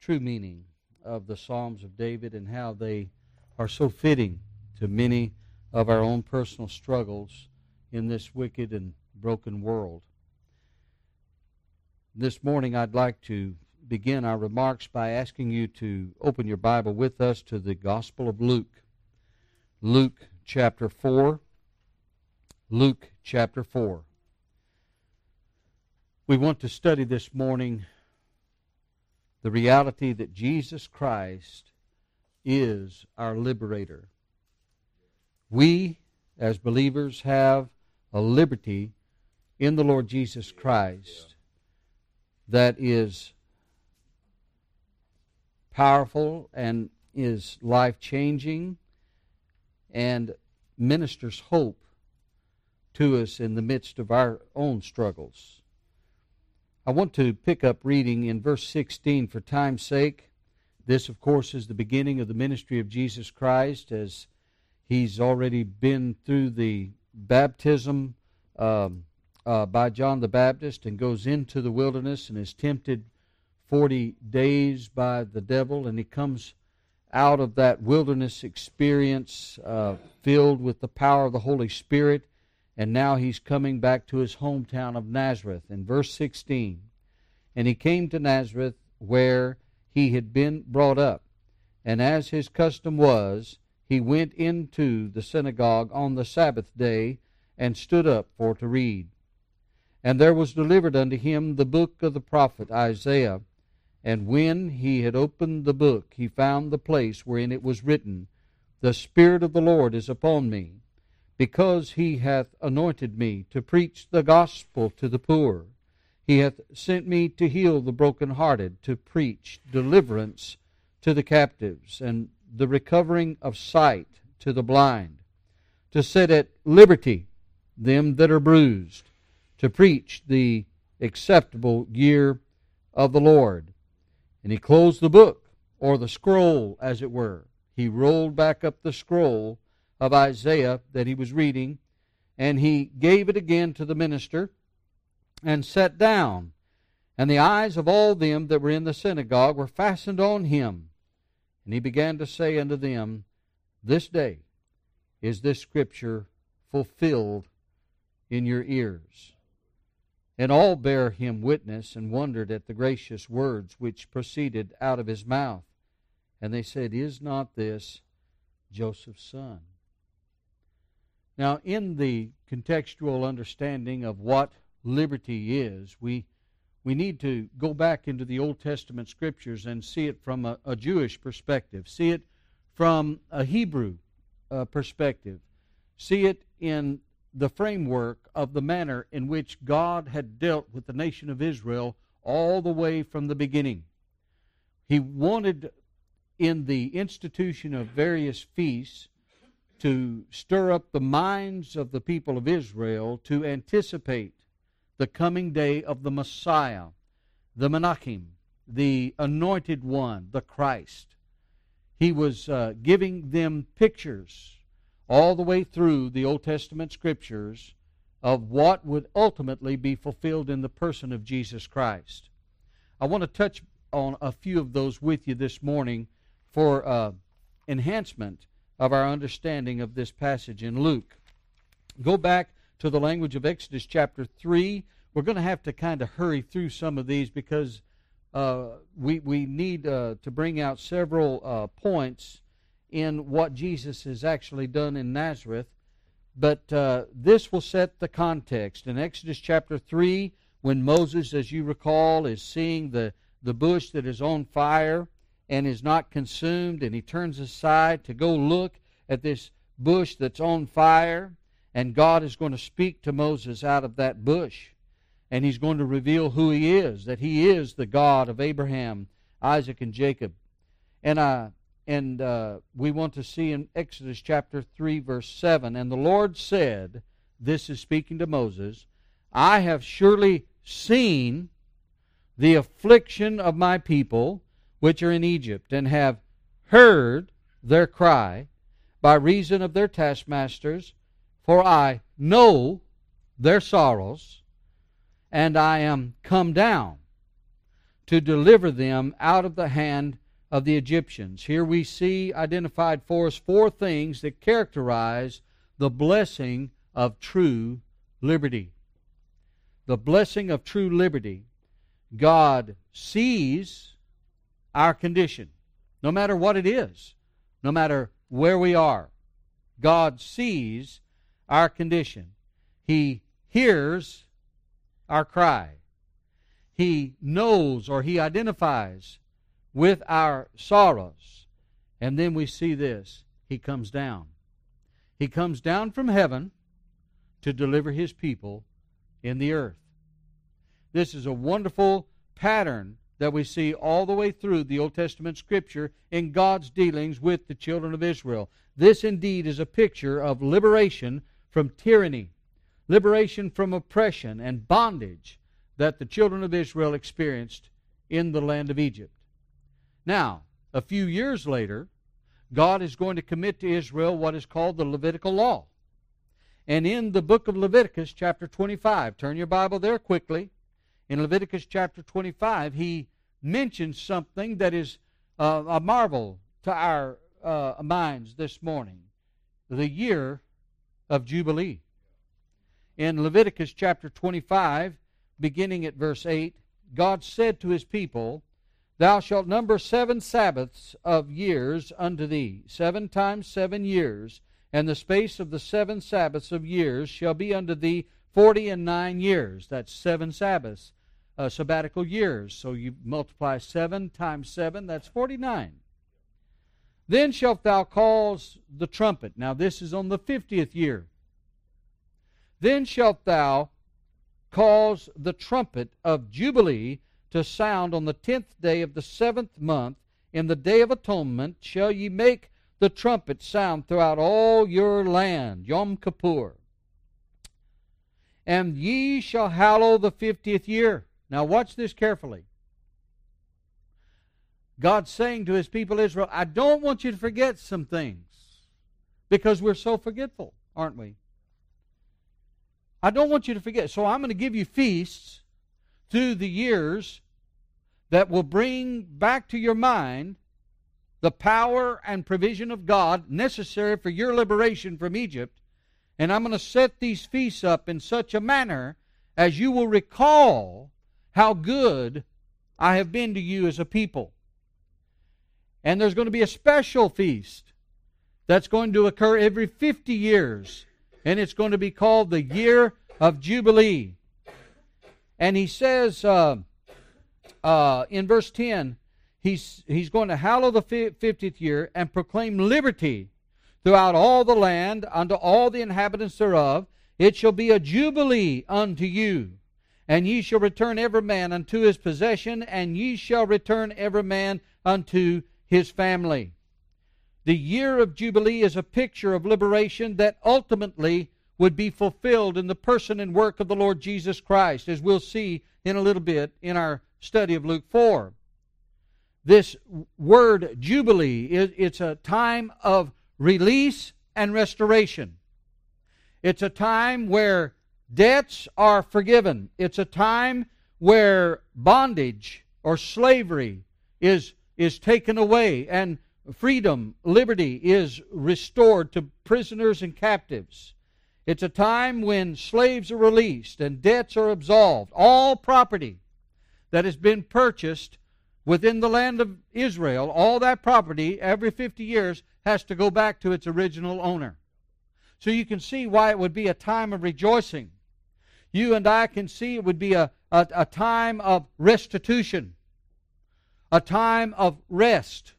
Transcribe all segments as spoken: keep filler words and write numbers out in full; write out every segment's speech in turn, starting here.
true meaning of the Psalms of David and how they are so fitting to many of our own personal struggles in this wicked and broken world. This morning I'd like to begin our remarks by asking you to open your Bible with us to the Gospel of Luke. Luke chapter four. Luke chapter four. We want to study this morning the reality that Jesus Christ is our liberator. We, as believers, have a liberty in the Lord Jesus Christ that is powerful and is life-changing and ministers hope to us in the midst of our own struggles. I want to pick up reading in verse sixteen for time's sake. This, of course, is the beginning of the ministry of Jesus Christ, as He's already been through the baptism um, uh, by John the Baptist and goes into the wilderness and is tempted forty days by the devil, and He comes out of that wilderness experience uh, filled with the power of the Holy Spirit. And now He's coming back to His hometown of Nazareth. In verse sixteen, and He came to Nazareth where He had been brought up. And as His custom was, He went into the synagogue on the Sabbath day and stood up for to read. And there was delivered unto Him the book of the prophet Isaiah. And when He had opened the book, He found the place wherein it was written, The Spirit of the Lord is upon me, because He hath anointed me to preach the gospel to the poor. He hath sent me to heal the brokenhearted, to preach deliverance to the captives, and the recovering of sight to the blind, to set at liberty them that are bruised, to preach the acceptable year of the Lord. And He closed the book, or the scroll, as it were. He rolled back up the scroll of Isaiah that he was reading, and He gave it again to the minister, and sat down. And the eyes of all them that were in the synagogue were fastened on Him. And He began to say unto them, This day is this scripture fulfilled in your ears. And all bare Him witness, and wondered at the gracious words which proceeded out of His mouth. And they said, Is not this Joseph's son? Now, in the contextual understanding of what liberty is, we we need to go back into the Old Testament Scriptures and see it from a, a Jewish perspective, see it from a Hebrew uh, perspective, see it in the framework of the manner in which God had dealt with the nation of Israel all the way from the beginning. He wanted, in the institution of various feasts, to stir up the minds of the people of Israel to anticipate the coming day of the Messiah, the Menachem, the Anointed One, the Christ. He was uh, giving them pictures all the way through the Old Testament Scriptures of what would ultimately be fulfilled in the person of Jesus Christ. I want to touch on a few of those with you this morning for uh, enhancement of our understanding of this passage in Luke. Go back to the language of Exodus chapter three. We're going to have to kind of hurry through some of these because uh, we, we need uh, to bring out several uh, points in what Jesus has actually done in Nazareth. But uh, this will set the context. In Exodus chapter three, when Moses, as you recall, is seeing the, the bush that is on fire and is not consumed, and he turns aside to go look at this bush that's on fire, and God is going to speak to Moses out of that bush, and He's going to reveal who He is, that He is the God of Abraham, Isaac, and Jacob. And uh, and uh, we want to see in Exodus chapter three, verse seven, And the Lord said, this is speaking to Moses, I have surely seen the affliction of my people, which are in Egypt, and have heard their cry by reason of their taskmasters, for I know their sorrows, and I am come down to deliver them out of the hand of the Egyptians. Here we see identified for us four things that characterize the blessing of true liberty. The blessing of true liberty. God sees our condition, no matter what it is, no matter where we are. God sees our condition. He hears our cry. He knows, or He identifies with our sorrows. And then we see this. He comes down. He comes down from heaven to deliver His people in the earth. This is a wonderful pattern that we see all the way through the Old Testament Scripture in God's dealings with the children of Israel. This indeed is a picture of liberation from tyranny, liberation from oppression and bondage that the children of Israel experienced in the land of Egypt. Now, a few years later, God is going to commit to Israel what is called the Levitical law. And in the book of Leviticus, chapter twenty-five, turn your Bible there quickly. In Leviticus chapter twenty-five, he mentions something that is uh, a marvel to our uh, minds this morning. The year of Jubilee. In Leviticus chapter twenty-five, beginning at verse eight, God said to His people, Thou shalt number seven Sabbaths of years unto thee, seven times seven years, and the space of the seven Sabbaths of years shall be unto thee forty and nine years. That's seven Sabbaths, uh, sabbatical years. So you multiply seven times seven, that's forty-nine. Then shalt thou cause the trumpet. Now this is on the fiftieth year. Then shalt thou cause the trumpet of Jubilee to sound on the tenth day of the seventh month. In the day of atonement shall ye make the trumpet sound throughout all your land, Yom Kippur. And ye shall hallow the fiftieth year. Now watch this carefully. God's saying to His people Israel, I don't want you to forget some things, because we're so forgetful, aren't we? I don't want you to forget. So I'm going to give you feasts through the years that will bring back to your mind the power and provision of God necessary for your liberation from Egypt. And I'm going to set these feasts up in such a manner as you will recall how good I have been to you as a people. And there's going to be a special feast that's going to occur every fifty years. And it's going to be called the Year of Jubilee. And he says uh, uh, in verse ten, he's, he's going to hallow the fiftieth year and proclaim liberty throughout all the land unto all the inhabitants thereof. It shall be a jubilee unto you. And ye shall return every man unto his possession, and ye shall return every man unto his family. The year of Jubilee is a picture of liberation that ultimately would be fulfilled in the person and work of the Lord Jesus Christ, as we'll see in a little bit in our study of Luke four. This word Jubilee, it's a time of release and restoration. It's a time where debts are forgiven. It's a time where bondage or slavery is, is taken away, and freedom, liberty is restored to prisoners and captives. It's a time when slaves are released and debts are absolved. All property that has been purchased within the land of Israel, all that property, every fifty years, has to go back to its original owner. So you can see why it would be a time of rejoicing. You and I can see it would be a, a, a time of restitution, a time of rest,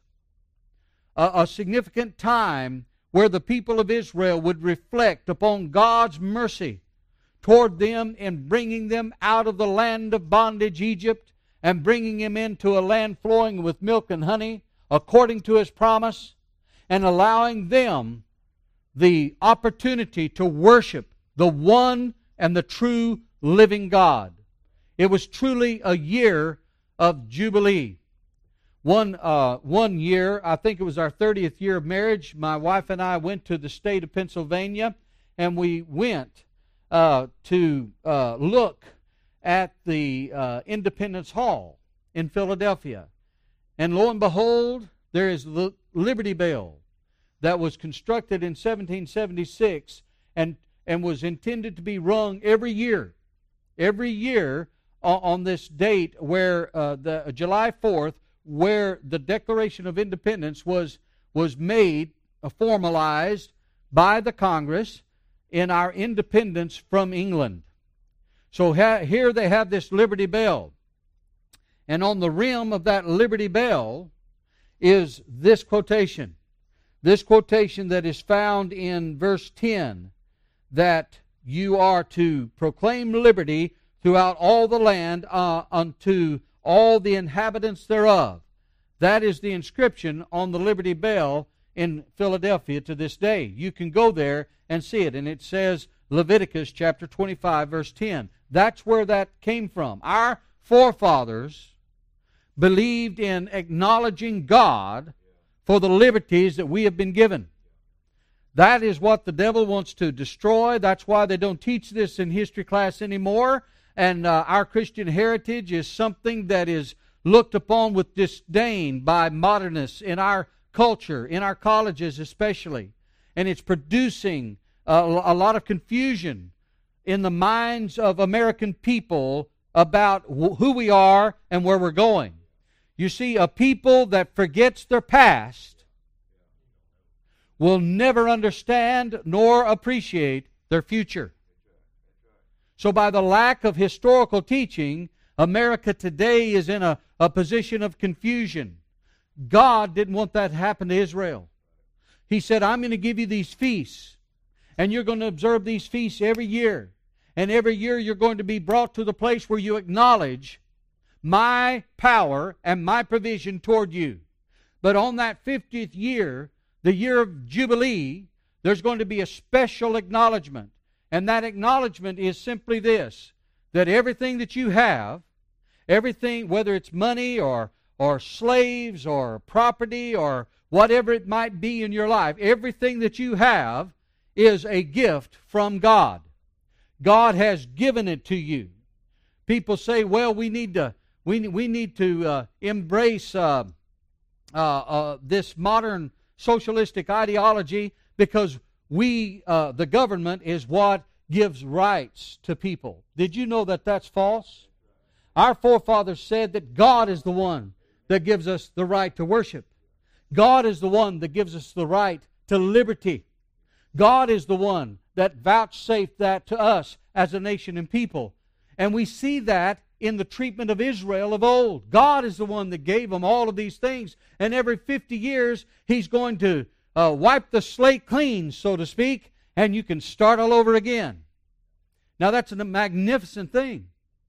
a, a significant time where the people of Israel would reflect upon God's mercy toward them in bringing them out of the land of bondage, Egypt, and bringing them into a land flowing with milk and honey, according to His promise, and allowing them the opportunity to worship the one and the true living God. It was truly a year of Jubilee. One, uh, one year, I think it was our thirtieth year of marriage, my wife and I went to the state of Pennsylvania, and we went uh, to uh, look at the uh, Independence Hall. in Philadelphia. And lo and behold, there is the Liberty Bell that was constructed in seventeen seventy-six and, and was intended to be rung every year. Every year on, on this date where uh, the uh, July fourth, where the Declaration of Independence was, was made, uh, formalized by the Congress in our independence from England. So ha- here they have this Liberty Bell. And on the rim of that Liberty Bell is this quotation. This quotation that is found in verse ten, that you are to proclaim liberty throughout all the land uh, unto all the inhabitants thereof. That is the inscription on the Liberty Bell in Philadelphia to this day. You can go there and see it, and it says Leviticus chapter twenty-five, verse ten. That's where that came from. Our forefathers believed in acknowledging God for the liberties that we have been given. That is what the devil wants to destroy. That's why they don't teach this in history class anymore. And uh, our Christian heritage is something that is looked upon with disdain by modernists in our culture, in our colleges especially. And it's producing uh, a lot of confusion in the minds of American people about wh- who we are and where we're going. You see, a people that forgets their past will never understand nor appreciate their future. So by the lack of historical teaching, America today is in a, a position of confusion. God didn't want that to happen to Israel. He said, I'm going to give you these feasts, and you're going to observe these feasts every year. And every year you're going to be brought to the place where you acknowledge my power and my provision toward you. But on that fiftieth year, the year of Jubilee, there's going to be a special acknowledgement. And that acknowledgement is simply this, that everything that you have, everything, whether it's money or, or slaves or property or whatever it might be in your life, everything that you have is a gift from God. God has given it to you. People say, well, we need to we, we need to uh, embrace uh, uh, uh, this modern socialistic ideology because we, uh, the government, is what gives rights to people. Did you know that that's false? Our forefathers said that God is the one that gives us the right to worship. God is the one that gives us the right to liberty. God is the one that vouchsafed that to us as a nation and people. And we see that in the treatment of Israel of old. God is the one that gave them all of these things. And every fifty years, He's going to uh, wipe the slate clean, so to speak, and you can start all over again. Now that's a magnificent thing.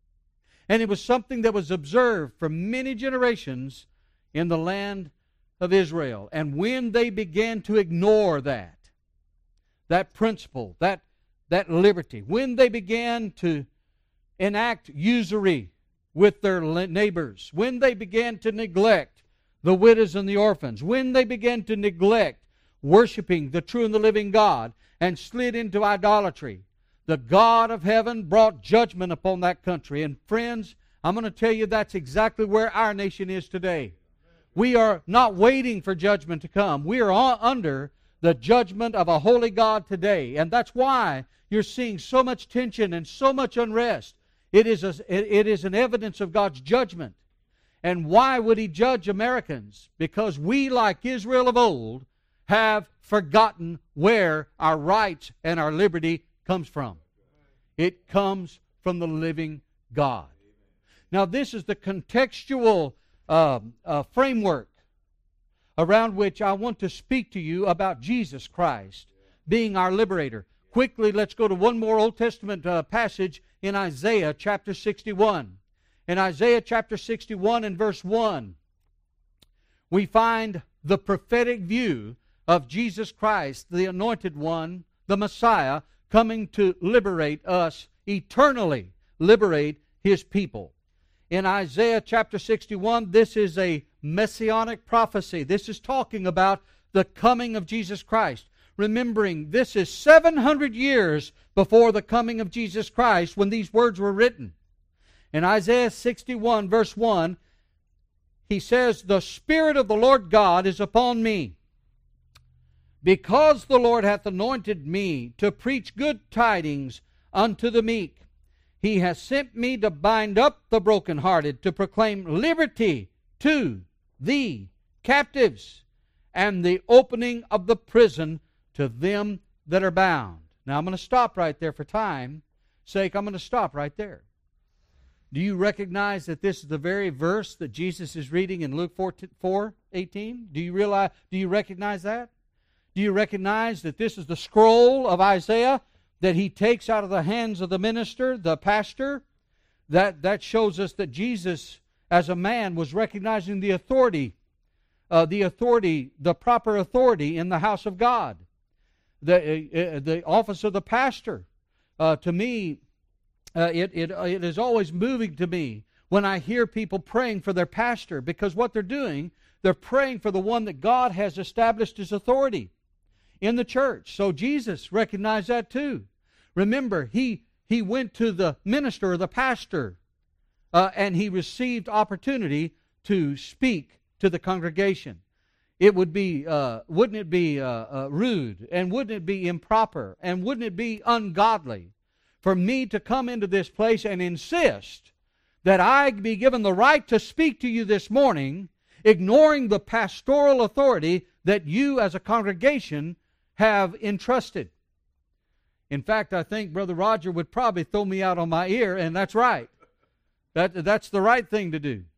And it was something that was observed for many generations in the land of Israel. And when they began to ignore that, that principle, that, that liberty, when they began to enact usury with their neighbors, when they began to neglect the widows and the orphans, when they began to neglect worshiping the true and the living God and slid into idolatry, the God of heaven brought judgment upon that country. And friends, I'm going to tell you that's exactly where our nation is today. We are not waiting for judgment to come. We are on, under the judgment of a holy God today. And that's why you're seeing so much tension and so much unrest. It is, a, it is an evidence of God's judgment. And why would He judge Americans? Because we, like Israel of old, have forgotten where our rights and our liberty comes from. It comes from the living God. Now, this is the contextual uh, uh, framework around which I want to speak to you about Jesus Christ being our liberator. Quickly, let's go to one more Old Testament uh, passage in Isaiah chapter sixty-one. In Isaiah chapter sixty-one and verse one, we find the prophetic view of Jesus Christ, the Anointed One, the Messiah, coming to liberate us eternally, liberate His people. In Isaiah chapter sixty-one, this is a messianic prophecy. This is talking about the coming of Jesus Christ. Remembering, this is seven hundred years before the coming of Jesus Christ when these words were written. In Isaiah sixty-one, verse one, he says, the Spirit of the Lord God is upon me, because the Lord hath anointed me to preach good tidings unto the meek. He hath sent me to bind up the brokenhearted, to proclaim liberty to the captives, and the opening of the prison to them that are bound. Now I'm going to stop right there for time's sake. I'm going to stop right there. Do you recognize that this is the very verse that Jesus is reading in Luke four eighteen? Do you realize? Do you recognize that? Do you recognize that this is the scroll of Isaiah that he takes out of the hands of the minister, the pastor? That that shows us that Jesus, as a man, was recognizing the authority, uh, the authority, the proper authority in the house of God. The uh, the office of the pastor, uh, to me. Uh, it, it, it is always moving to me when I hear people praying for their pastor, because what they're doing, they're praying for the one that God has established as authority in the church. So Jesus recognized that too. Remember, he, he went to the minister or the pastor uh, and he received opportunity to speak to the congregation. It would be, uh, wouldn't it be uh, uh, rude, and wouldn't it be improper, and wouldn't it be ungodly for me to come into this place and insist that I be given the right to speak to you this morning, ignoring the pastoral authority that you as a congregation have entrusted? In fact, I think Brother Roger would probably throw me out on my ear, and that's right. That, that's the right thing to do.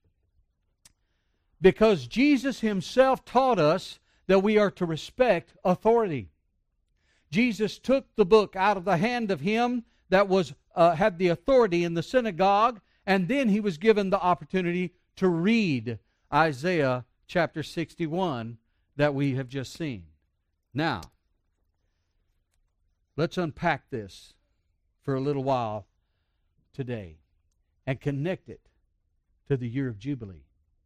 Because Jesus himself taught us that we are to respect authority. Jesus took the book out of the hand of him that was uh, had the authority in the synagogue, and then he was given the opportunity to read Isaiah chapter sixty-one that we have just seen. Now, let's unpack this for a little while today and connect it to the year of Jubilee.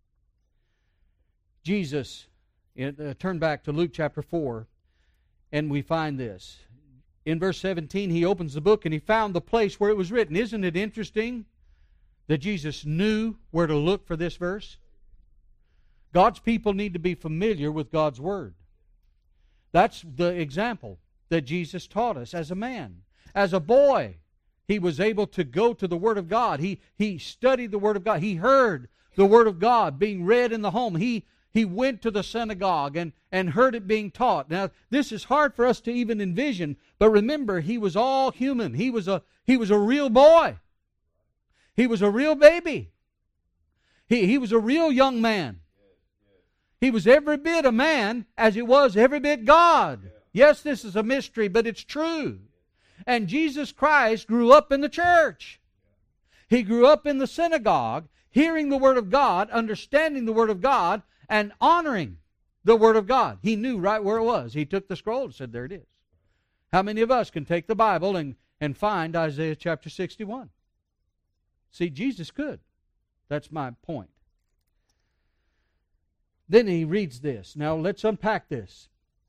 Jesus, uh, turn back to Luke chapter four, and we find this. In verse seventeen, he opens the book and he found the place where it was written. Isn't it interesting that Jesus knew where to look for this verse? God's people need to be familiar with God's Word. That's the example that Jesus taught us as a man. As a boy, he was able to go to the Word of God. He, he studied the Word of God. He heard the Word of God being read in the home. He He went to the synagogue and, and heard it being taught. Now, this is hard for us to even envision, but remember, he was all human. He was a, he was a real boy. He was a real baby. He, he was a real young man. He was every bit a man as he was every bit God. Yes, this is a mystery, but it's true. And Jesus Christ grew up in the church. He grew up in the synagogue, hearing the Word of God, understanding the Word of God, and honoring the Word of God. He knew right where it was. He took the scroll and said, there it is. How many of us can take the Bible and, and find Isaiah chapter sixty-one? See, Jesus could. That's my point. Then he reads this. Now let's unpack this.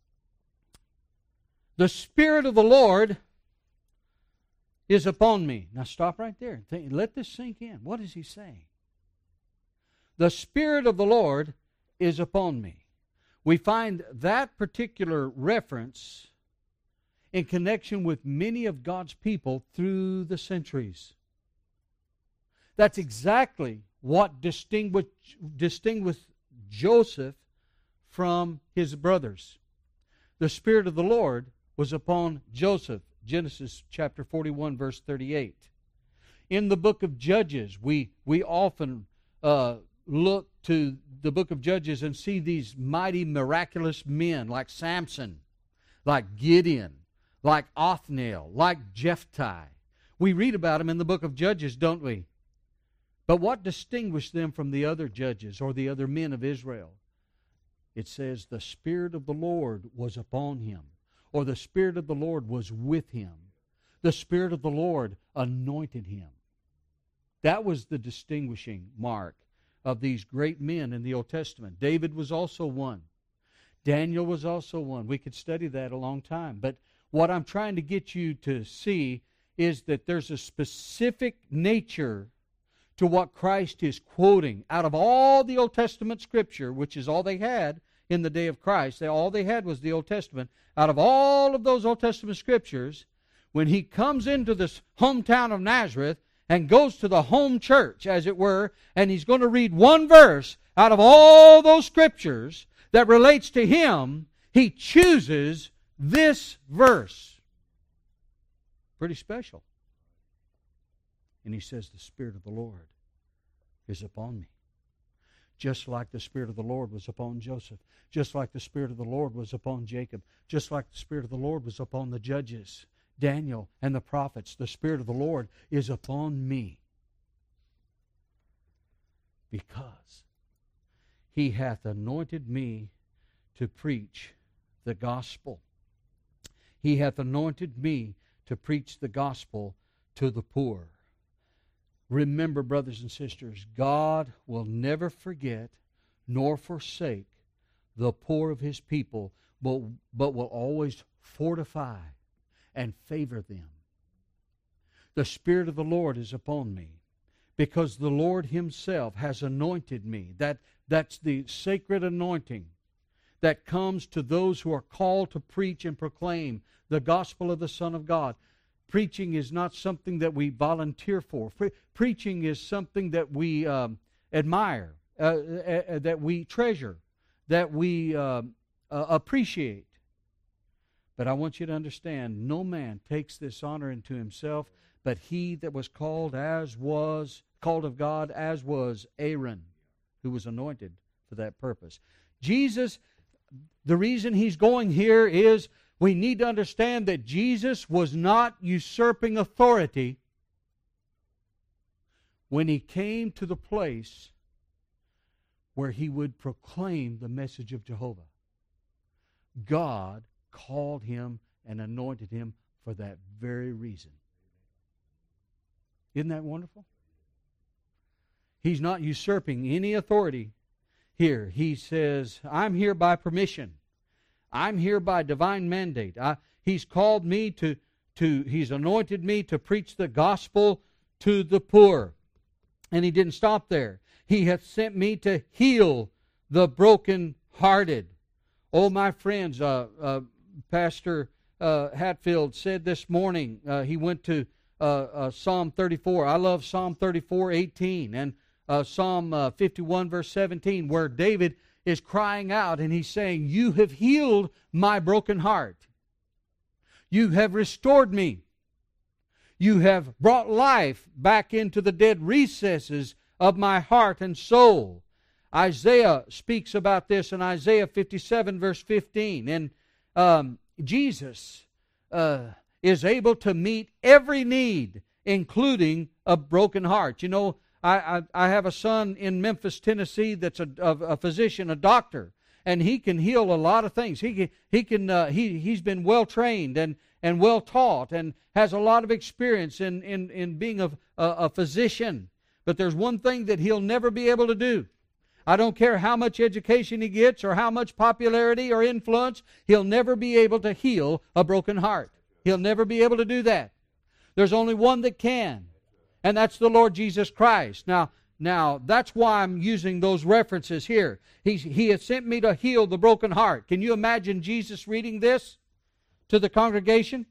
The Spirit of the Lord is upon me. Now stop right there. Think, let this sink in. What is he saying? The Spirit of the Lord is upon me. We find that particular reference in connection with many of God's people through the centuries. That's exactly what distinguished, distinguished Joseph from his brothers. The Spirit of the Lord was upon Joseph. Genesis chapter forty-one, verse thirty-eight. In the book of Judges, we, we often uh, look to the book of Judges and see these mighty, miraculous men like Samson, like Gideon, like Othniel, like Jephthah. We read about them in the book of Judges, don't we? But what distinguished them from the other judges or the other men of Israel? It says the Spirit of the Lord was upon him, or the Spirit of the Lord was with him. The Spirit of the Lord anointed him. That was the distinguishing mark of these great men in the Old Testament. David was also one. Daniel was also one. We could study that a long time. But what I'm trying to get you to see is that there's a specific nature to what Christ is quoting out of all the Old Testament Scripture, which is all they had in the day of Christ. They, all they had was the Old Testament. Out of all of those Old Testament Scriptures, when He comes into this hometown of Nazareth and goes to the home church, as it were, and He's going to read one verse out of all those Scriptures that relates to Him, He chooses this verse. Pretty special. And He says, the Spirit of the Lord is upon me. Just like the Spirit of the Lord was upon Joseph. Just like the Spirit of the Lord was upon Jacob. Just like the Spirit of the Lord was upon the judges, Daniel, and the prophets. The Spirit of the Lord is upon me. Because He hath anointed me to preach the gospel. He hath anointed me to preach the gospel to the poor. Remember, brothers and sisters, God will never forget nor forsake the poor of His people, but, but will always fortify and favor them. The Spirit of the Lord is upon me because the Lord Himself has anointed me. That, that's the sacred anointing that comes to those who are called to preach and proclaim the gospel of the Son of God. Preaching is not something that we volunteer for. Pre- preaching is something that we um, admire, uh, uh, that we treasure, that we uh, uh, appreciate. But I want you to understand, no man takes this honor into himself, but he that was called as was, called of God as was Aaron, who was anointed for that purpose. Jesus, the reason He's going here is we need to understand that Jesus was not usurping authority when He came to the place where He would proclaim the message of Jehovah. God called Him and anointed Him for that very reason. Isn't that wonderful? He's not usurping any authority here. He says, I'm here by permission. I'm here by divine mandate. I, he's called me to, to, He's anointed me to preach the gospel to the poor. And He didn't stop there. He hath sent me to heal the brokenhearted. Oh, my friends, uh, uh, Pastor uh, Hatfield said this morning, uh, he went to uh, uh, Psalm thirty-four. I love Psalm thirty-four, eighteen, and uh, Psalm uh, fifty-one, verse seventeen, where David is crying out and he's saying, you have healed my broken heart. You have restored me. You have brought life back into the dead recesses of my heart and soul. Isaiah speaks about this in Isaiah fifty-seven, verse fifteen. And um, Jesus uh, is able to meet every need, including a broken heart. You know, I, I, I have a son in Memphis, Tennessee that's a, a, a physician, a doctor, and he can heal a lot of things. He can, he can uh, he he's been well trained and, and well taught and has a lot of experience in, in, in being a, a, a physician. But there's one thing that he'll never be able to do. I don't care how much education he gets or how much popularity or influence, he'll never be able to heal a broken heart. He'll never be able to do that. There's only one that can. And that's the Lord Jesus Christ. Now, now that's why I'm using those references here. He's, he has sent me to heal the broken heart. Can you imagine Jesus reading this to the congregation?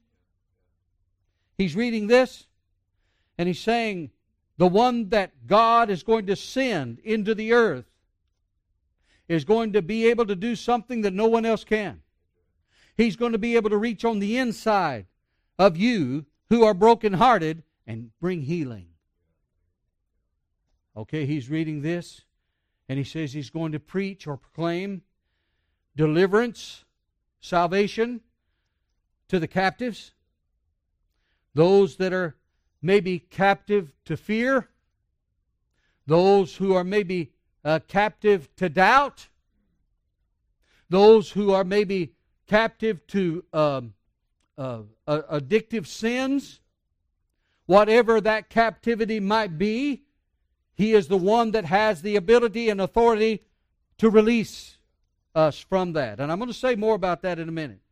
He's reading this, and He's saying, the one that God is going to send into the earth is going to be able to do something that no one else can. He's going to be able to reach on the inside of you who are brokenhearted and bring healing. Okay, he's reading this, and he says he's going to preach or proclaim deliverance, salvation to the captives, those that are maybe captive to fear, those who are maybe uh, captive to doubt, those who are maybe captive to um, uh, uh, addictive sins. Whatever that captivity might be, He is the one that has the ability and authority to release us from that. And I'm going to say more about that in a minute.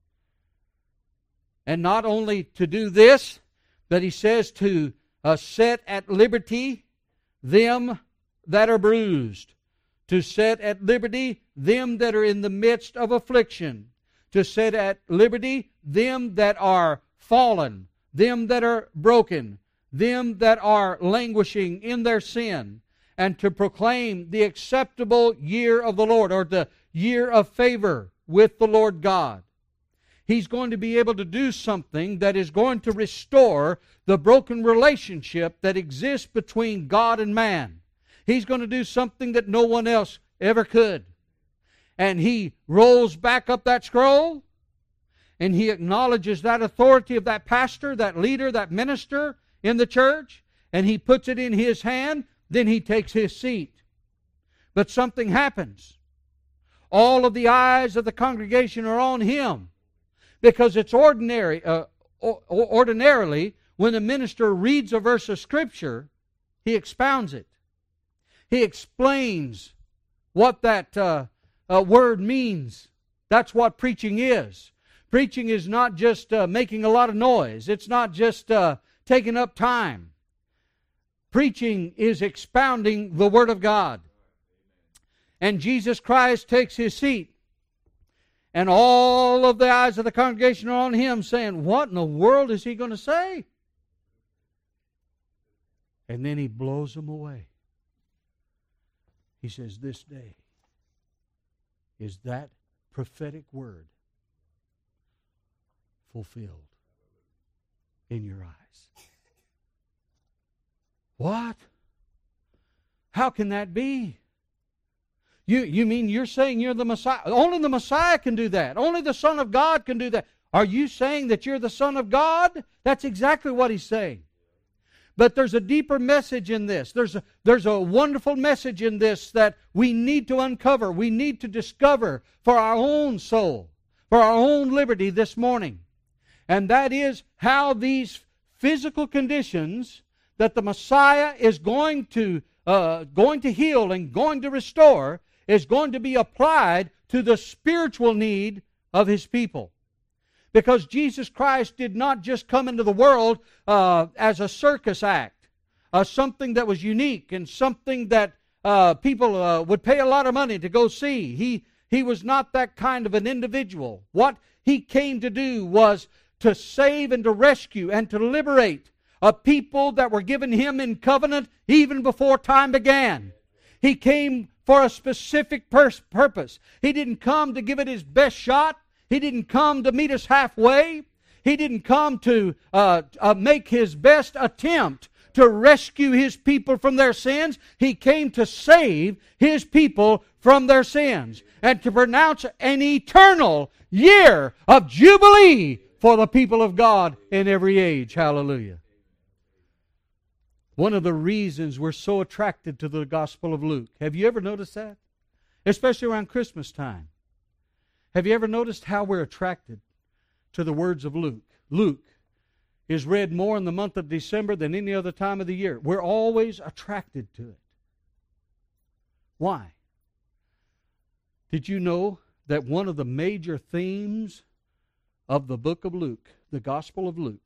And not only to do this, but He says to uh, set at liberty them that are bruised, to set at liberty them that are in the midst of affliction, to set at liberty them that are fallen, them that are broken, them that are languishing in their sin, and to proclaim the acceptable year of the Lord, or the year of favor with the Lord God. He's going to be able to do something that is going to restore the broken relationship that exists between God and man. He's going to do something that no one else ever could. And He rolls back up that scroll, and He acknowledges that authority of that pastor, that leader, that minister in the church, and He puts it in his hand. Then He takes His seat. But something happens. All of the eyes of the congregation are on Him, because it's ordinary. Uh, ordinarily, when the minister reads a verse of Scripture, he expounds it. He explains what that uh, uh, word means. That's what preaching is. Preaching is not just uh, making a lot of noise. It's not just uh, taking up time. Preaching is expounding the Word of God. And Jesus Christ takes His seat. And all of the eyes of the congregation are on Him, saying, what in the world is He going to say? And then He blows them away. He says, this day is that prophetic word fulfilled in your eyes. What? How can that be? You, you mean you're saying you're the Messiah? Only the Messiah can do that. Only the Son of God can do that. Are you saying that you're the Son of God? That's exactly what He's saying. But there's a deeper message in this. There's a, there's a wonderful message in this that we need to uncover. We need to discover for our own soul, for our own liberty this morning. And that is how these physical conditions that the Messiah is going to, uh, going to heal and going to restore is going to be applied to the spiritual need of His people. Because Jesus Christ did not just come into the world uh, as a circus act, uh, something that was unique and something that uh, people uh, would pay a lot of money to go see. He, he was not that kind of an individual. What He came to do was to save and to rescue and to liberate a people that were given Him in covenant even before time began. He came for a specific pers- purpose. He didn't come to give it His best shot. He didn't come to meet us halfway. He didn't come to uh, uh, make His best attempt to rescue His people from their sins. He came to save His people from their sins and to pronounce an eternal year of jubilee for the people of God in every age. Hallelujah. One of the reasons we're so attracted to the Gospel of Luke. Have you ever noticed that? Especially around Christmas time. Have you ever noticed how we're attracted to the words of Luke? Luke is read more in the month of December than any other time of the year. We're always attracted to it. Why? Did you know that one of the major themes of the book of Luke, the Gospel of Luke,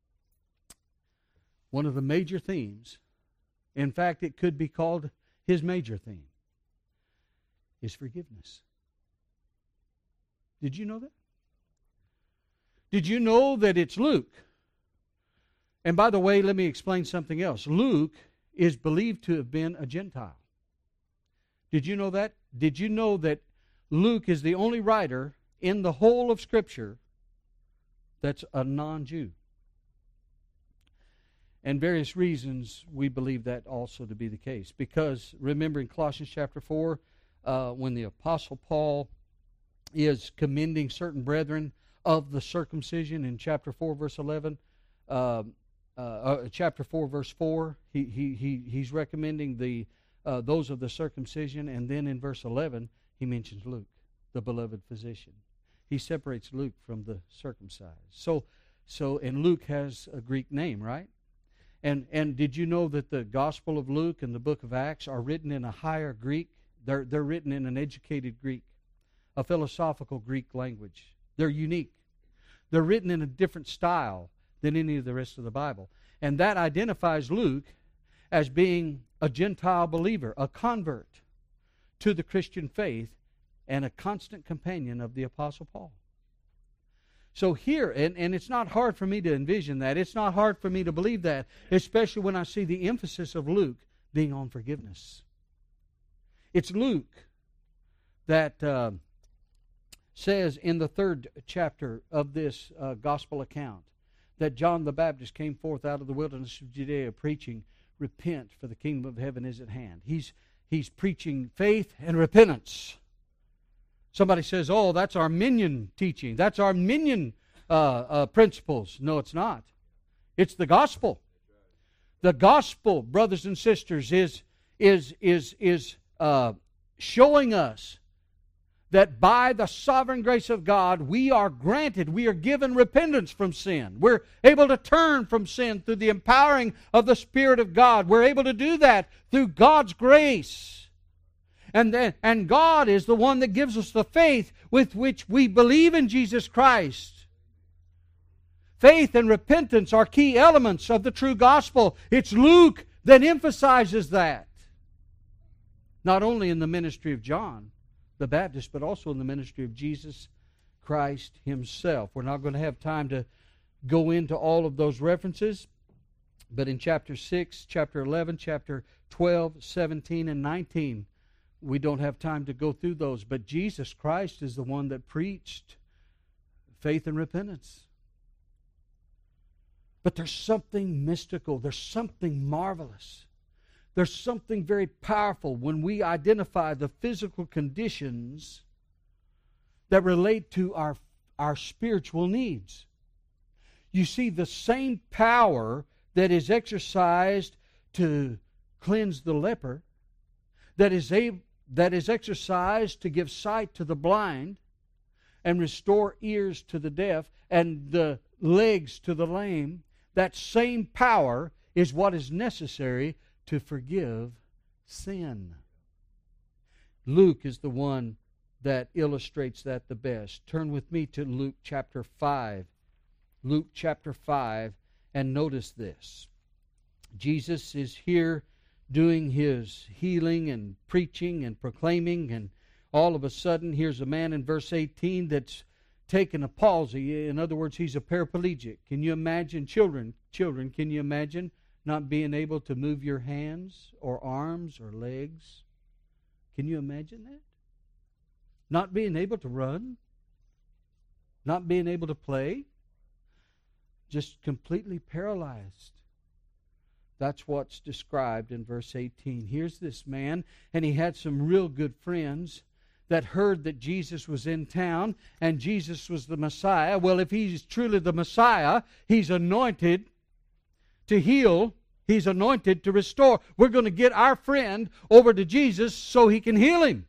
one of the major themes, in fact, it could be called his major theme, is forgiveness. Did you know that? Did you know that it's Luke? And by the way, let me explain something else. Luke is believed to have been a Gentile. Did you know that? Did you know that Luke is the only writer in the whole of Scripture that's a non-Jew? And various reasons we believe that also to be the case. Because remember in Colossians chapter four, uh, when the Apostle Paul is commending certain brethren of the circumcision in chapter four, verse eleven, uh, uh, uh, chapter four, verse four, he he he he's recommending the uh, those of the circumcision, and then in verse eleven he mentions Luke, the beloved physician. He separates Luke from the circumcised. So so and Luke has a Greek name, right? And and did you know that the Gospel of Luke and the book of Acts are written in a higher Greek? They're they're written in an educated Greek, a philosophical Greek language. They're unique. They're written in a different style than any of the rest of the Bible. And that identifies Luke as being a Gentile believer, a convert to the Christian faith, and a constant companion of the Apostle Paul. So here, and, and it's not hard for me to envision that. It's not hard for me to believe that, especially when I see the emphasis of Luke being on forgiveness. It's Luke that uh, says in the third chapter of this uh, gospel account that John the Baptist came forth out of the wilderness of Judea preaching, "Repent, for the kingdom of heaven is at hand." He's, he's preaching faith and repentance. Somebody says, "Oh, that's Arminian teaching. That's Arminian uh, uh, principles." No, it's not. It's the gospel. The gospel, brothers and sisters, is is is is uh, showing us that by the sovereign grace of God, we are granted, we are given repentance from sin. We're able to turn from sin through the empowering of the Spirit of God. We're able to do that through God's grace. And, then, and God is the one that gives us the faith with which we believe in Jesus Christ. Faith and repentance are key elements of the true gospel. It's Luke that emphasizes that. Not only in the ministry of John the Baptist, but also in the ministry of Jesus Christ Himself. We're not going to have time to go into all of those references, but in chapter six, chapter eleven, chapter twelve, seventeen, and nineteen, we don't have time to go through those, but Jesus Christ is the one that preached faith and repentance. But there's something mystical, there's something marvelous, there's something very powerful when we identify the physical conditions that relate to our, our spiritual needs. You see, the same power that is exercised to cleanse the leper, that is able that is exercised to give sight to the blind and restore ears to the deaf and the legs to the lame, that same power is what is necessary to forgive sin. Luke is the one that illustrates that the best. Turn with me to Luke chapter five. Luke chapter five, and notice this. Jesus is here doing His healing and preaching and proclaiming, and all of a sudden here's a man in verse eighteen that's taken a palsy. In other words, he's a paraplegic. Can you imagine, children, children, can you imagine not being able to move your hands or arms or legs? Can you imagine that? Not being able to run? Not being able to play? Just completely paralyzed. That's what's described in verse eighteen. Here's this man, and he had some real good friends that heard that Jesus was in town and Jesus was the Messiah. Well, if He's truly the Messiah, He's anointed to heal. He's anointed to restore. We're going to get our friend over to Jesus so He can heal him.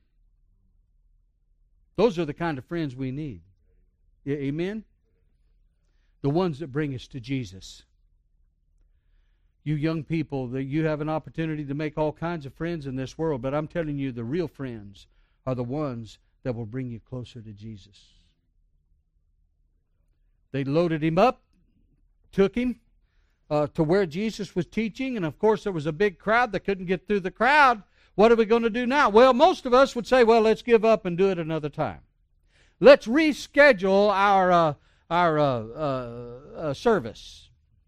Those are the kind of friends we need. Amen? The ones that bring us to Jesus. You young people, that you have an opportunity to make all kinds of friends in this world, but I'm telling you, the real friends are the ones that will bring you closer to Jesus. They loaded him up, took him uh, to where Jesus was teaching, and of course there was a big crowd that couldn't get through the crowd. What are we going to do now? Well, most of us would say, well, let's give up and do it another time. Let's reschedule our uh, our uh, uh, uh, service.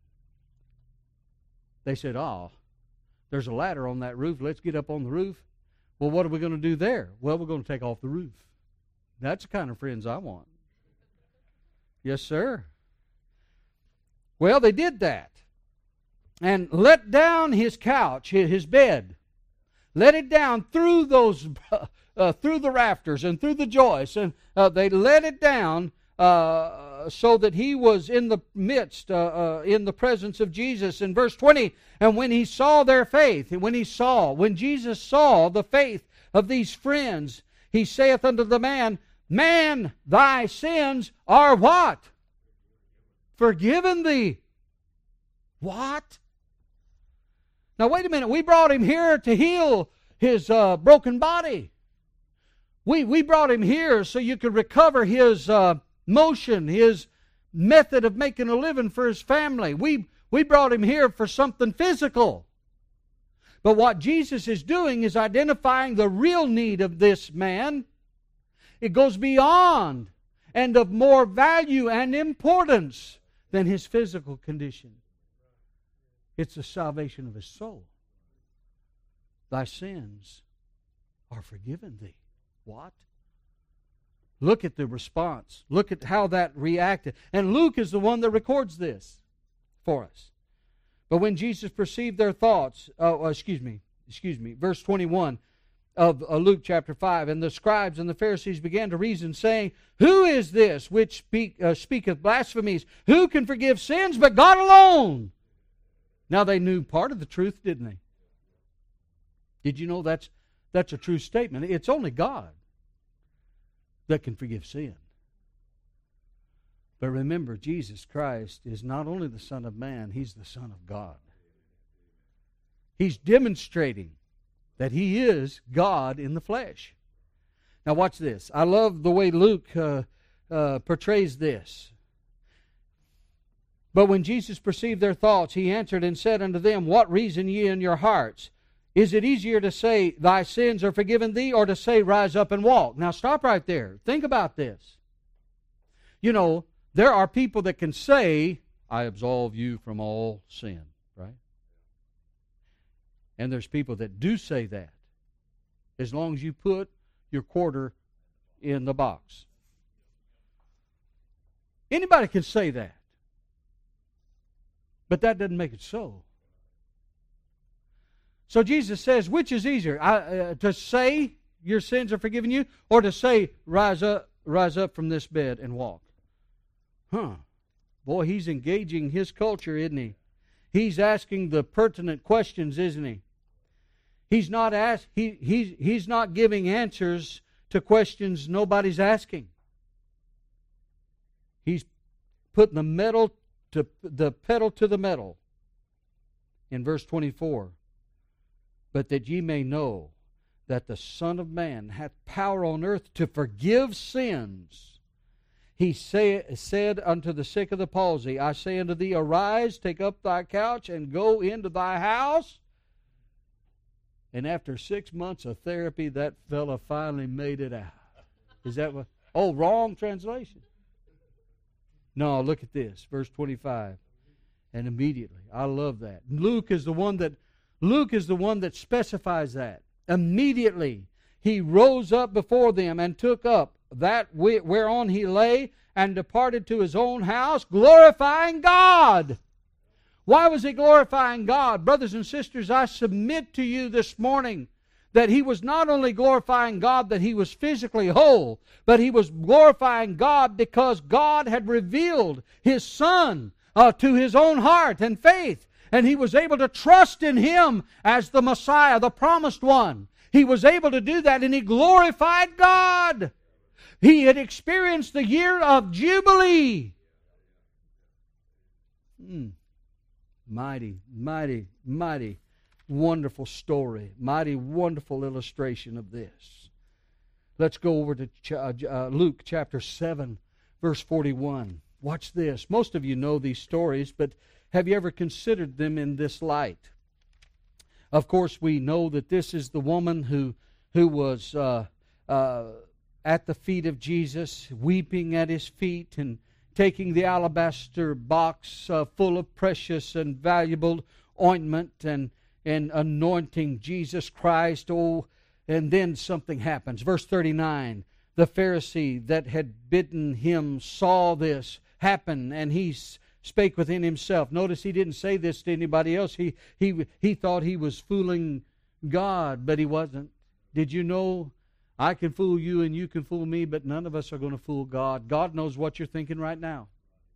They said, oh, there's a ladder on that roof. Let's get up on the roof. Well, what are we going to do there? Well, we're going to take off the roof. That's the kind of friends I want. Yes, sir. Well, they did that. And let down his couch, his bed. Let it down through those, uh, through the rafters and through the joists. And uh, they let it down uh, so that he was in the midst, uh, uh, in the presence of Jesus. In verse twenty, and when he saw their faith, when he saw, when Jesus saw the faith of these friends, he saith unto the man, Man, thy sins are what? Forgiven thee. What? Now wait a minute, we brought him here to heal his uh, broken body. We, we brought him here so you could recover his uh, motion, his method of making a living for his family. We, we brought him here for something physical. But what Jesus is doing is identifying the real need of this man. It goes beyond and of more value and importance than his physical condition. It's the salvation of his soul. Thy sins are forgiven thee. What? Look at the response. Look at how that reacted. And Luke is the one that records this for us. But when Jesus perceived their thoughts, uh, excuse me, excuse me, verse twenty-one of uh, Luke chapter five, and the scribes and the Pharisees began to reason, saying, Who is this which speak, uh, speaketh blasphemies? Who can forgive sins but God alone? Now they knew part of the truth, didn't they? Did you know that's that's a true statement? It's only God that can forgive sin. But remember, Jesus Christ is not only the Son of Man, He's the Son of God. He's demonstrating that He is God in the flesh. Now watch this. I love the way Luke uh, uh, portrays this. But when Jesus perceived their thoughts, He answered and said unto them, What reason ye in your hearts? Is it easier to say, Thy sins are forgiven thee, or to say, Rise up and walk? Now stop right there. Think about this. You know, there are people that can say, I absolve you from all sin, right? And there's people that do say that, as long as you put your quarter in the box. Anybody can say that. But that doesn't make it so. So Jesus says, which is easier, I, uh, to say your sins are forgiven you, or to say, rise up, rise up from this bed and walk? Huh. Boy, he's engaging his culture, isn't he? He's asking the pertinent questions, isn't he? He's not ask, he, he's, he's not giving answers to questions nobody's asking. He's putting the metal to the pedal to the metal. In verse twenty-four, but that ye may know that the Son of Man hath power on earth to forgive sins. He say, said unto the sick of the palsy, I say unto thee, arise, take up thy couch, and go into thy house. And after six months of therapy, that fella finally made it out. Is that what? Oh, wrong translation. No, look at this, verse twenty-five. And immediately, I love that. Luke is the one that Luke is the one that specifies that. Immediately, he rose up before them and took up that whereon he lay and departed to his own house, glorifying God. Why was he glorifying God? Brothers and sisters, I submit to you this morning that he was not only glorifying God that he was physically whole, but he was glorifying God because God had revealed His Son uh, to his own heart and faith. And he was able to trust in Him as the Messiah, the promised one. He was able to do that, and he glorified God. He had experienced the year of Jubilee. Hmm. Mighty, mighty, mighty wonderful story. Mighty wonderful illustration of this. Let's go over to ch- uh, Luke chapter seven, verse forty-one. Watch this. Most of you know these stories, but have you ever considered them in this light? Of course, we know that this is the woman who, who was uh, uh, at the feet of Jesus, weeping at His feet and taking the alabaster box uh, full of precious and valuable ointment and, and anointing Jesus Christ. Oh, and then something happens. Verse thirty-nine, the Pharisee that had bidden him saw this happen, and he spake within himself. Notice he didn't say this to anybody else. He, he, he thought he was fooling God, but he wasn't. Did you know I can fool you and you can fool me, but none of us are going to fool God. God knows what you're thinking right now.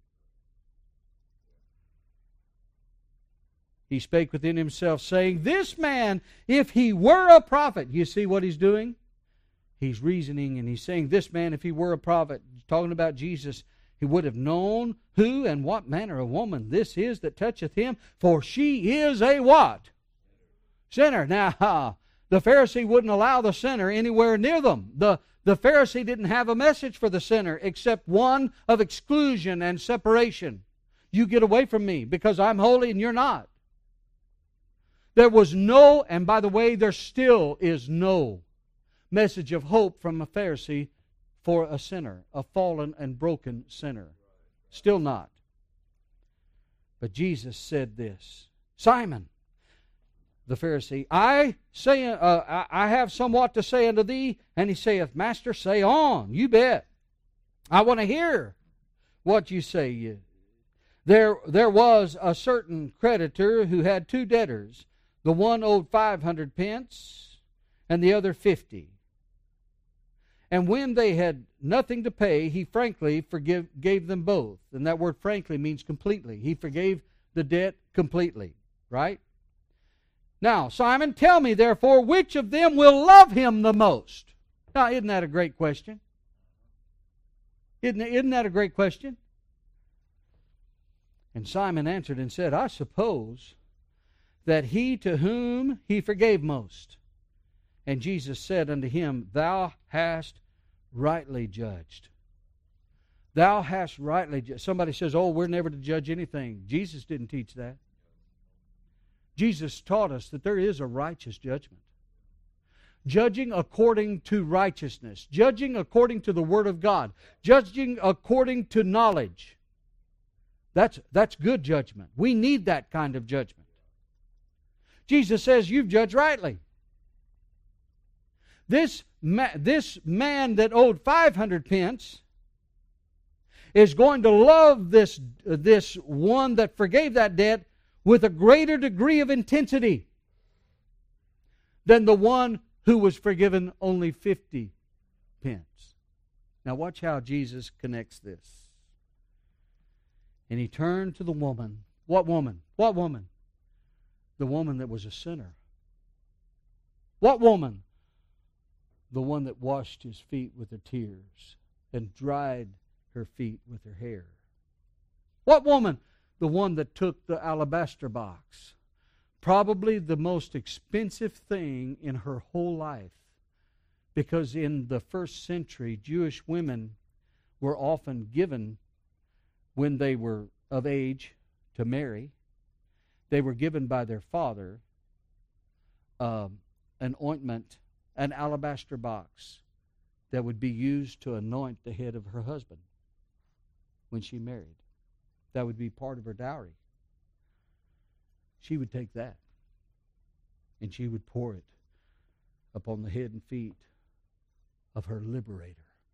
He spake within himself, saying, This man, if he were a prophet. You see what he's doing? He's reasoning and he's saying, This man, if he were a prophet, talking about Jesus, he would have known who and what manner of woman this is that toucheth him, for she is a what? Sinner. Now, the Pharisee wouldn't allow the sinner anywhere near them. The, the Pharisee didn't have a message for the sinner except one of exclusion and separation. You get away from me because I'm holy and you're not. There was no, and by the way, there still is no message of hope from a Pharisee for a sinner, a fallen and broken sinner. Still not. But Jesus said this, Simon, the Pharisee, I say, uh, I have somewhat to say unto thee. And he saith, Master, say on. You bet. I want to hear what you say. There, there was a certain creditor who had two debtors. The one owed five hundred pence, and the other fifty. And when they had nothing to pay, he frankly forgive, gave them both. And that word frankly means completely. He forgave the debt completely, right? Now, Simon, tell me, therefore, which of them will love him the most? Now, isn't that a great question? Isn't, isn't that a great question? And Simon answered and said, I suppose that he to whom he forgave most. And Jesus said unto him, Thou hast rightly judged. Thou hast rightly judged. Somebody says, oh, we're never to judge anything. Jesus didn't teach that. Jesus taught us that there is a righteous judgment. Judging according to righteousness. Judging according to the Word of God. Judging according to knowledge. That's, that's good judgment. We need that kind of judgment. Jesus says, you've judged rightly. This, ma- this man that owed five hundred pence is going to love this, this one that forgave that debt with a greater degree of intensity than the one who was forgiven only fifty pence. Now watch how Jesus connects this. And he turned to the woman. What woman? What woman? The woman that was a sinner. What woman? The one that washed his feet with her tears and dried her feet with her hair. What woman? The one that took the alabaster box. Probably the most expensive thing in her whole life. Because in the first century, Jewish women were often given, when they were of age to marry, they were given by their father um, an ointment, an alabaster box that would be used to anoint the head of her husband when she married. That would be part of her dowry. She would take that and she would pour it upon the head and feet of her liberator.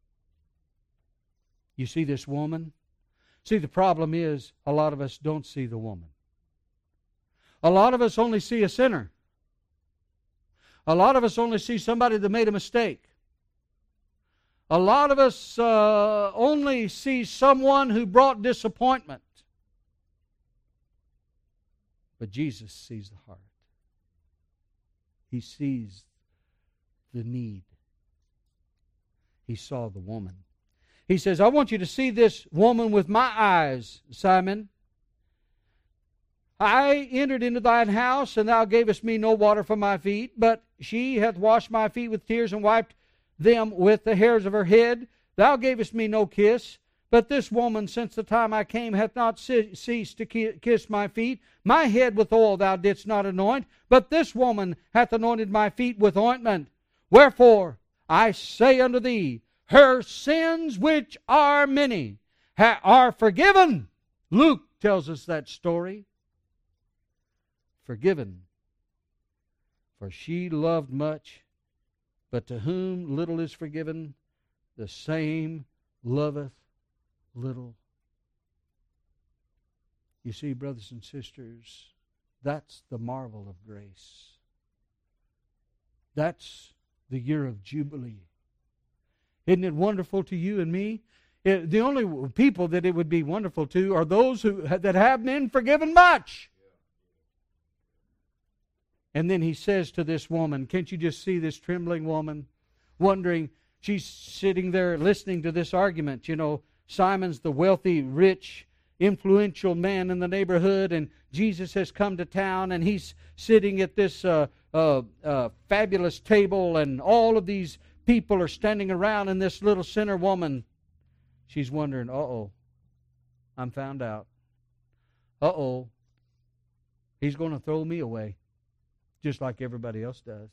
You see this woman? See, the problem is a lot of us don't see the woman. A lot of us only see a sinner. A lot of us only see somebody that made a mistake. A lot of us uh, only see someone who brought disappointment. But Jesus sees the heart. He sees the need. He saw the woman. He says, I want you to see this woman with my eyes, Simon. I entered into thine house, and thou gavest me no water for my feet, but she hath washed my feet with tears and wiped them with the hairs of her head. Thou gavest me no kiss, but this woman, since the time I came, hath not ce- ceased to ki- kiss my feet. My head with oil thou didst not anoint, but this woman hath anointed my feet with ointment. Wherefore, I say unto thee, her sins, which are many, ha- are forgiven. Luke tells us that story. Forgiven. For she loved much, but to whom little is forgiven, the same loveth little. You see, brothers and sisters, that's the marvel of grace. That's the year of Jubilee. Isn't it wonderful to you and me? It, the only people that it would be wonderful to are those who that have been forgiven much. And then he says to this woman, can't you just see this trembling woman, wondering, she's sitting there listening to this argument. You know, Simon's the wealthy, rich, influential man in the neighborhood, and Jesus has come to town, and he's sitting at this uh, uh, uh, fabulous table, and all of these people are standing around, and this little sinner woman, she's wondering, uh-oh, I'm found out. Uh-oh, he's going to throw me away. just like everybody else does.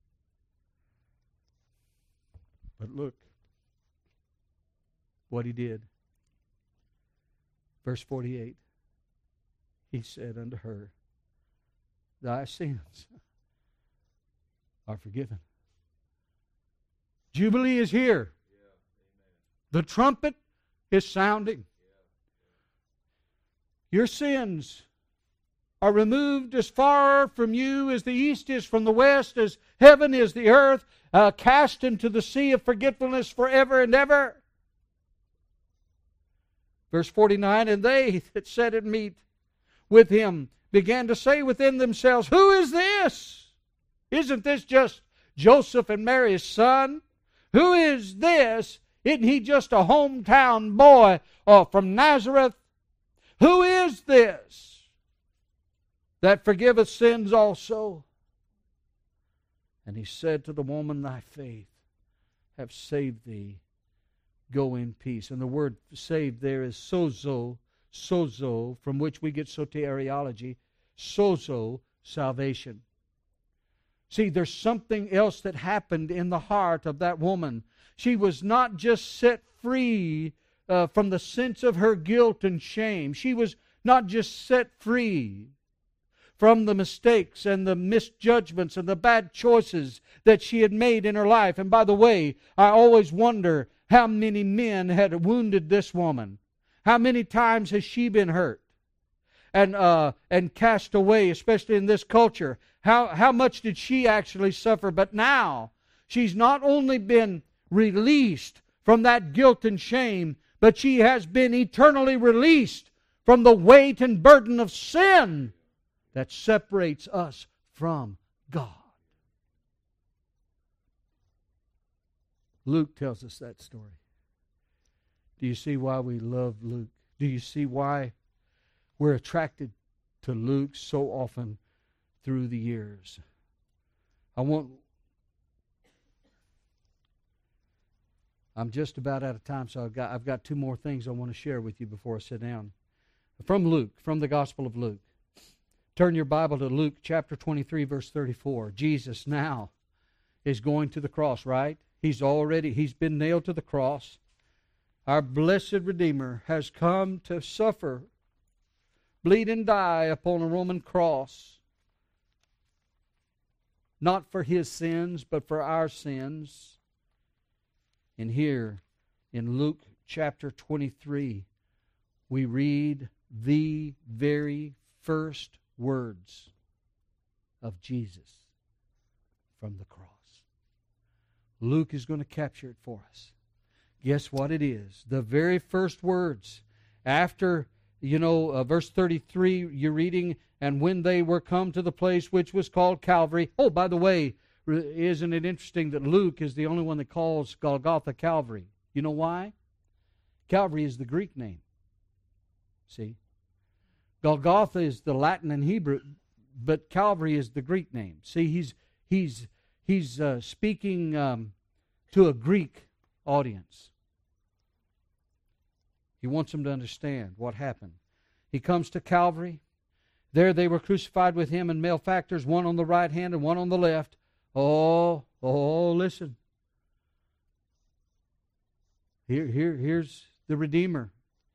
But look what he did. Verse forty-eight. He said unto her, thy sins are forgiven. Jubilee is here. The trumpet is sounding. Your sins are removed as far from you as the east is from the west, as heaven is the earth, uh, cast into the sea of forgetfulness forever and ever. Verse forty-nine, and they that sat at meat with him began to say within themselves, who is this? Isn't this just Joseph and Mary's son? Who is this? Isn't he just a hometown boy uh, from Nazareth? Who is this that forgiveth sins also? And he said to the woman, thy faith hath saved thee. Go in peace. And the word saved there is sozo, sozo, from which we get soteriology. Sozo, salvation. See, there's something else that happened in the heart of that woman. She was not just set free uh, from the sense of her guilt and shame. She was not just set free from the mistakes and the misjudgments and the bad choices that she had made in her life. And by the way, I always wonder how many men had wounded this woman. How many times has she been hurt and uh, and cast away, especially in this culture? How, how much did she actually suffer? But now, she's not only been released from that guilt and shame, but she has been eternally released from the weight and burden of sin that separates us from God. Luke tells us that story. Do you see why we love Luke? Do you see why we're attracted to Luke so often through the years? I want... I'm just about out of time, so I've got, I've got two more things I want to share with you before I sit down. From Luke, from the Gospel of Luke. Turn your Bible to Luke chapter twenty-three, verse thirty-four. Jesus now is going to the cross, right? He's already, he's been nailed to the cross. Our blessed Redeemer has come to suffer, bleed and die upon a Roman cross. Not for his sins, but for our sins. And here in Luke chapter twenty-three, we read the very first words of Jesus from the cross. Luke is going to capture it for us. Guess what it is? The very first words after, you know, uh, verse thirty-three, you're reading, and when they were come to the place which was called Calvary. Oh, by the way, isn't it interesting that Luke is the only one that calls Golgotha Calvary? You know why? Calvary is the Greek name. See? Golgotha is the Latin and Hebrew, but Calvary is the Greek name. See, he's he's he's uh, speaking um, to a Greek audience. He wants them to understand what happened. He comes to Calvary. There they were crucified with him and malefactors, one on the right hand and one on the left. Oh, oh, listen. Here, here, here's the Redeemer.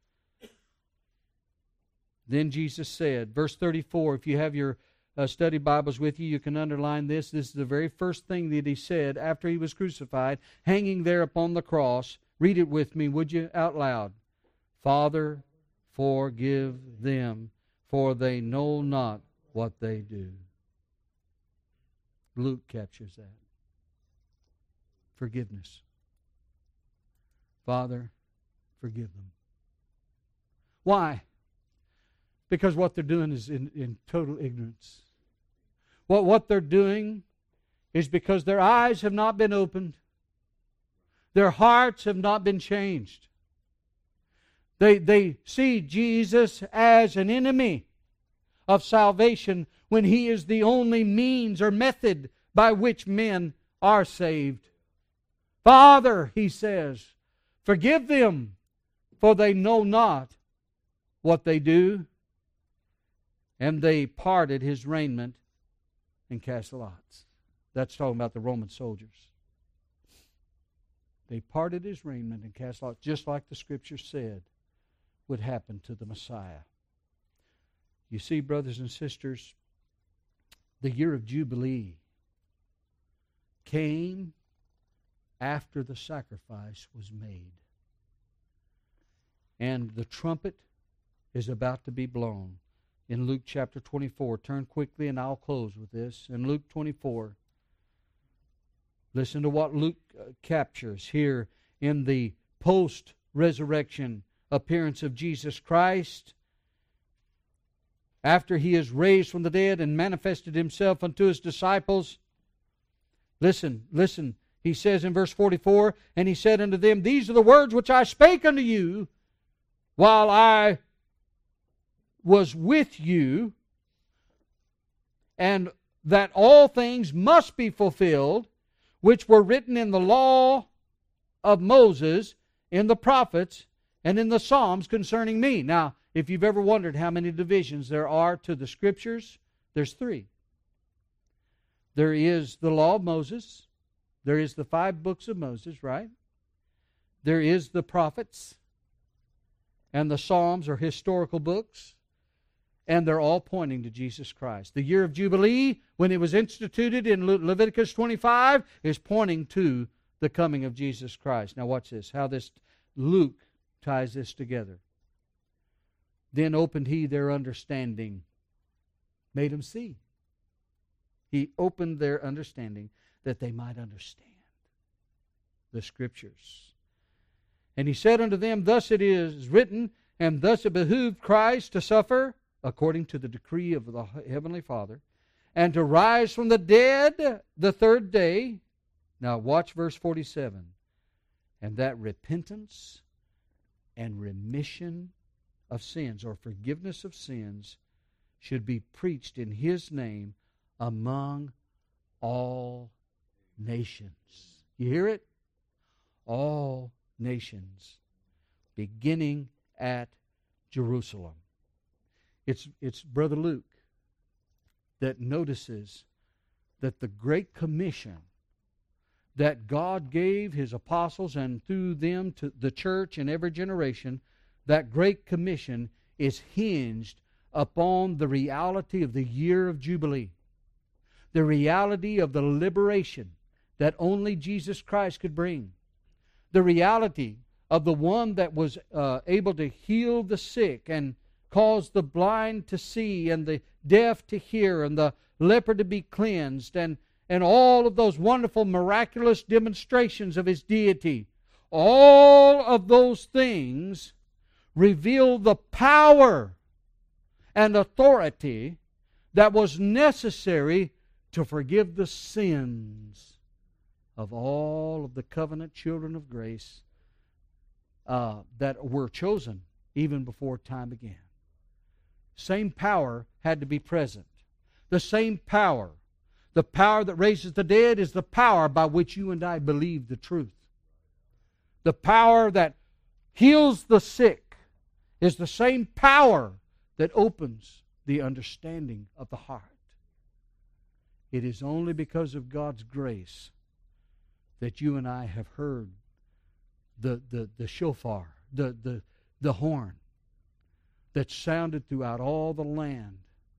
Then Jesus said, verse thirty-four, if you have your uh, study Bibles with you, you can underline this. This is the very first thing that he said after he was crucified, hanging there upon the cross. Read it with me, would you, out loud. Father, forgive them, for they know not what they do. Luke captures that. Forgiveness. Father, forgive them. Why? Because what they're doing is in, in total ignorance. What, what they're doing is because their eyes have not been opened. Their hearts have not been changed. They, they see Jesus as an enemy of salvation when He is the only means or method by which men are saved. Father, He says, forgive them, for they know not what they do. And they parted His raiment and cast lots. That's talking about the Roman soldiers. They parted his raiment and cast lots, just like the Scripture said would happen to the Messiah. You see, brothers and sisters, the year of Jubilee came after the sacrifice was made. And the trumpet is about to be blown. In Luke chapter twenty-four, turn quickly and I'll close with this. In Luke twenty-four, listen to what Luke uh, captures here in the post-resurrection appearance of Jesus Christ. After He is raised from the dead and manifested Himself unto His disciples. Listen, listen. He says in verse forty-four, and He said unto them, These are the words which I spake unto you while I was with you, and that all things must be fulfilled, which were written in the law of Moses, in the prophets, and in the Psalms concerning me. Now, if you've ever wondered how many divisions there are to the Scriptures, there's three. There is the law of Moses. There is the five books of Moses, right? There is the prophets. And the Psalms are historical books. And they're all pointing to Jesus Christ. The year of Jubilee, when it was instituted in Le- Leviticus twenty-five, is pointing to the coming of Jesus Christ. Now watch this, how this Luke ties this together. Then opened He their understanding, made them see. He opened their understanding that they might understand the Scriptures. And He said unto them, Thus it is written, and thus it behooved Christ to suffer, according to the decree of the Heavenly Father, and to rise from the dead the third day. Now watch verse forty-seven. And that repentance and remission of sins, or forgiveness of sins, should be preached in His name among all nations. You hear it? All nations, beginning at Jerusalem. It's, it's Brother Luke that notices that the Great Commission that God gave His apostles and through them to the church in every generation, that Great Commission is hinged upon the reality of the year of Jubilee. The reality of the liberation that only Jesus Christ could bring. The reality of the one that was uh, able to heal the sick and cause the blind to see and the deaf to hear and the leper to be cleansed and, and all of those wonderful miraculous demonstrations of His deity. All of those things reveal the power and authority that was necessary to forgive the sins of all of the covenant children of grace uh, that were chosen even before time began. Same power had to be present. The same power. The power that raises the dead is the power by which you and I believe the truth. The power that heals the sick is the same power that opens the understanding of the heart. It is only because of God's grace that you and I have heard the, the, the shofar, the, the, the horn that sounded throughout all the land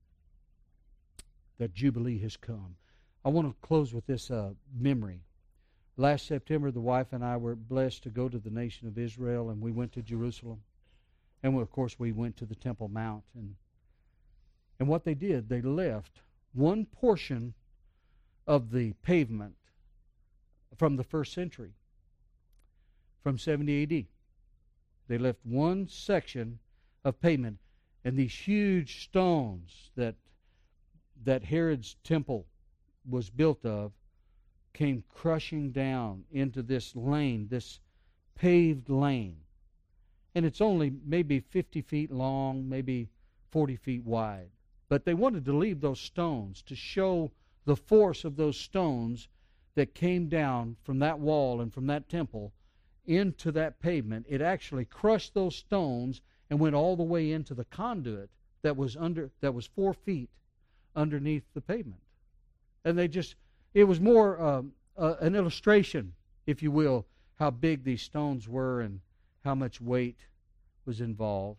that Jubilee has come. I want to close with this uh, memory. Last September, the wife and I were blessed to go to the nation of Israel, and we went to Jerusalem. And, we, of course, we went to the Temple Mount. And, and what they did, they left one portion of the pavement from the first century, from seventy A D. They left one section of pavement, and these huge stones that that Herod's temple was built of came crushing down into this lane, this paved lane. And it's only maybe fifty feet long, maybe forty feet wide. But they wanted to leave those stones to show the force of those stones that came down from that wall and from that temple into that pavement. It actually crushed those stones and went all the way into the conduit that was under that was four feet underneath the pavement. And they just, it was more um, uh, an illustration, if you will, how big these stones were and how much weight was involved.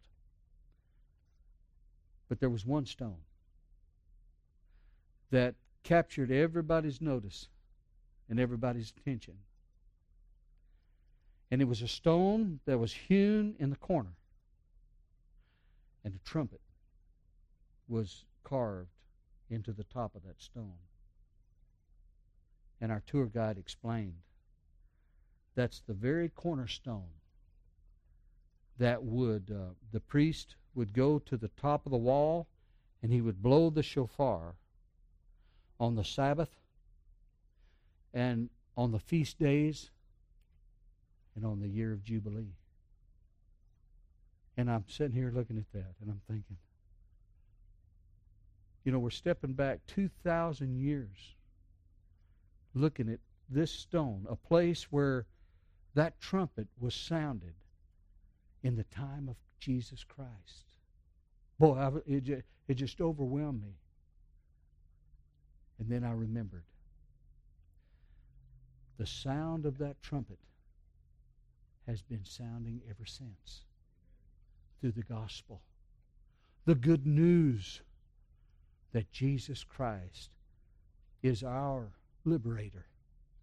But there was one stone that captured everybody's notice and everybody's attention. And it was a stone that was hewn in the corner. And a trumpet was carved into the top of that stone. And our tour guide explained that's the very cornerstone that would, uh, the priest would go to the top of the wall and he would blow the shofar on the Sabbath and on the feast days and on the year of Jubilee. And I'm sitting here looking at that and I'm thinking, you know, we're stepping back two thousand years looking at this stone, a place where that trumpet was sounded in the time of Jesus Christ. Boy, I, it, it just overwhelmed me. And then I remembered the sound of that trumpet has been sounding ever since through the gospel. The good news that Jesus Christ is our liberator.